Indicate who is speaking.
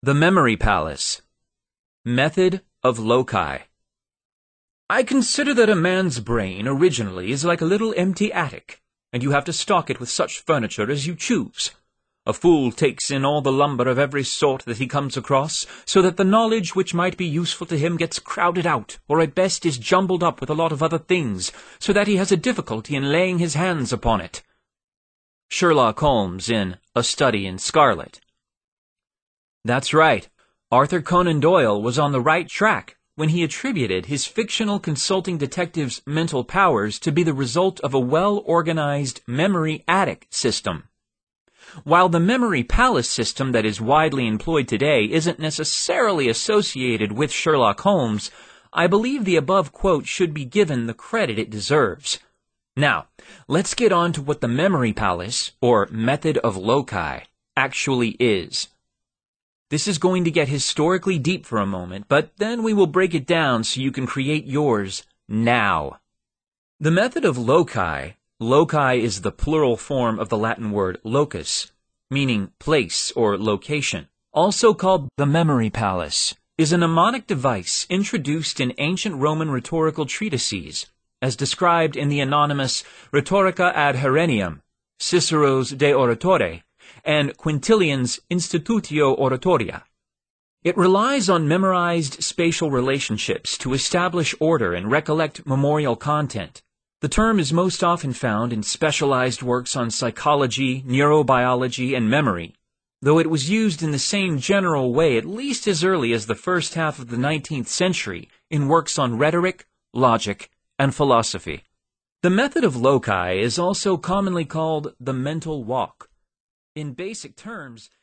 Speaker 1: The Memory Palace. Method of Loci. I consider that a man's brain originally is like a little empty attic, and you have to stock it with such furniture as you choose. A fool takes in all the lumber of every sort that he comes across, so that the knowledge which might be useful to him gets crowded out, or at best is jumbled up with a lot of other things, so that he has a difficulty in laying his hands upon it. Sherlock Holmes in A Study in Scarlet. That's right. Arthur Conan Doyle was on the right track when he attributed his fictional consulting detective's mental powers to be the result of a well-organized memory attic system. While the memory palace system that is widely employed today isn't necessarily associated with Sherlock Holmes, I believe the above quote should be given the credit it deserves. Now, let's get on to what the memory palace, or method of loci, actually is. This is going to get historically deep for a moment, but then we will break it down so you can create yours now. The method of loci is the plural form of the Latin word locus, meaning place or location. Also called the memory palace, is a mnemonic device introduced in ancient Roman rhetorical treatises, as described in the anonymous Rhetorica ad Herennium, Cicero's De Oratore, and Quintilian's Institutio Oratoria. It relies on memorized spatial relationships to establish order and recollect memorial content. The term is most often found in specialized works on psychology, neurobiology, and memory, though it was used in the same general way at least as early as the first half of the 19th century in works on rhetoric, logic, and philosophy. The method of loci is also commonly called the mental walk. In basic terms,